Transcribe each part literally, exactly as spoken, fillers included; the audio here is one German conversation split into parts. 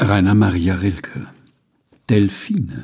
Rainer Maria Rilke: Delphine.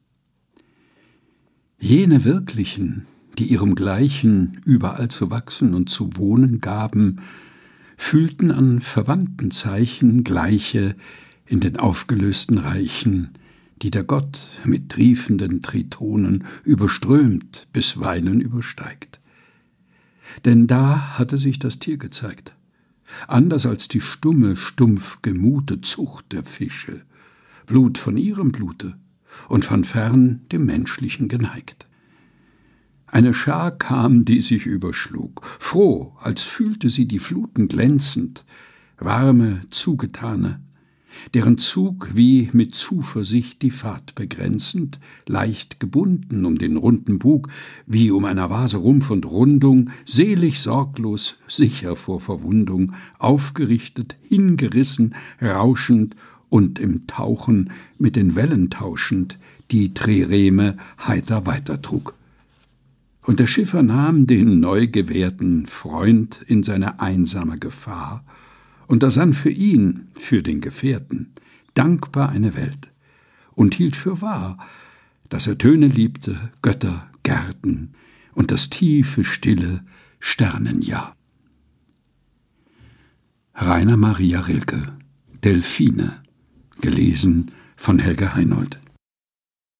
Jene Wirklichen, die ihrem Gleichen überall zu wachsen und zu wohnen gaben, fühlten an verwandten Zeichen Gleiche in den aufgelösten Reichen, die der Gott mit triefenden Tritonen überströmt, bisweilen übersteigt. Denn da hatte sich das Tier gezeigt, anders als die stumme, stumpf gemute Zucht der Fische, Blut von ihrem Blute und von fern dem Menschlichen geneigt. Eine Schar kam, die sich überschlug, froh, als fühlte sie die Fluten glänzend, warme, zugetane, deren Zug wie mit Zuversicht die Fahrt begrenzend, leicht gebunden um den runden Bug, wie um einer Vase Rumpf und Rundung, selig sorglos, sicher vor Verwundung, aufgerichtet, hingerissen, rauschend und im Tauchen mit den Wellen tauschend, die Trireme heiter weitertrug. Und der Schiffer nahm den neu gewährten Freund in seine einsame Gefahr und ersann für ihn, für den Gefährten, dankbar eine Welt und hielt für wahr, dass er Töne liebte, Götter, Gärten und das tiefe, stille Sternenjahr. Rainer Maria Rilke: Delphine, gelesen von Helge Heinold.